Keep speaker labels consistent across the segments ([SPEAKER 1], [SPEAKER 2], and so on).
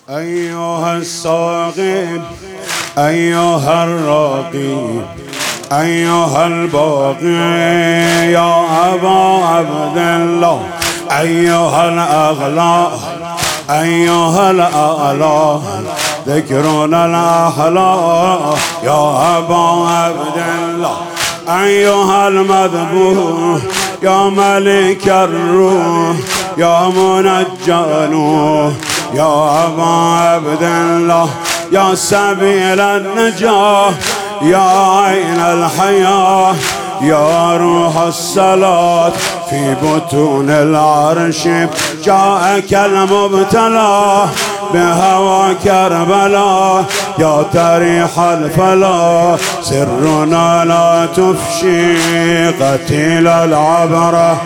[SPEAKER 1] أيها الساقي أيها الراقي أيها الباقي يا أبا عبد الله أيها الأغلى أيها الأعلى ذكرنا الأحلى يا أبا عبد الله أيها المذبوح يا ملك الروح يا منجى نوح يا أبا عبد الله يا سبيل النجاة يا عين الحياة يا روح الصلاة في بطون العرش جاءك المبتلى بهوى كربلاء يا تريح الفلا سرنا لا تفشي قتيل العبرة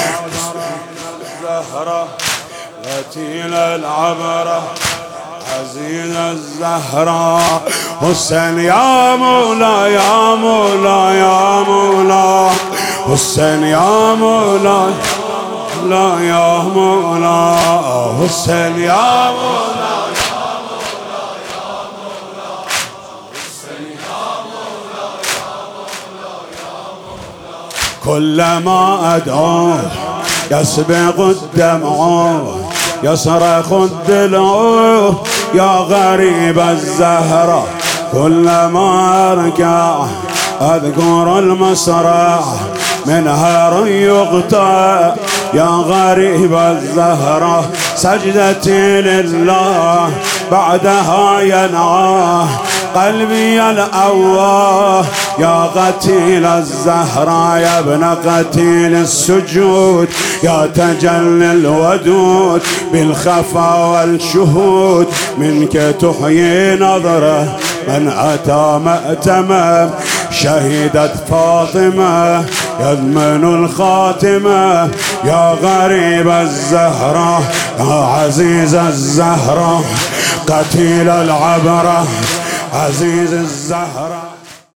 [SPEAKER 1] قتيل العبرة عزيز الزهراء حسين يا مولا يا مولا يا مولا حسين يا مولا لا يا مولا حسين يا مولا يا مولا يا مولا حسين يا مولا يا مولا يا مولا كلما أدعوه يسبق الدمع يصرخ الضلع يا غريب الزهرة كلما أركع أذكر المصرع من هار يقطع يا غريب الزهرة سجدتي لله بعدها ينعاه قلبي الأواه يا قتيل الزهراء يا ابن قتيل السجود يا تجلي الودود بالخفا والشهود منك تحيي نظره من أتى مأتمه شهدت فاطمة يضمن الخاتمة يا غريب الزهرة يا عزيز الزهرة قتيل العبرة عزيز الزهرة.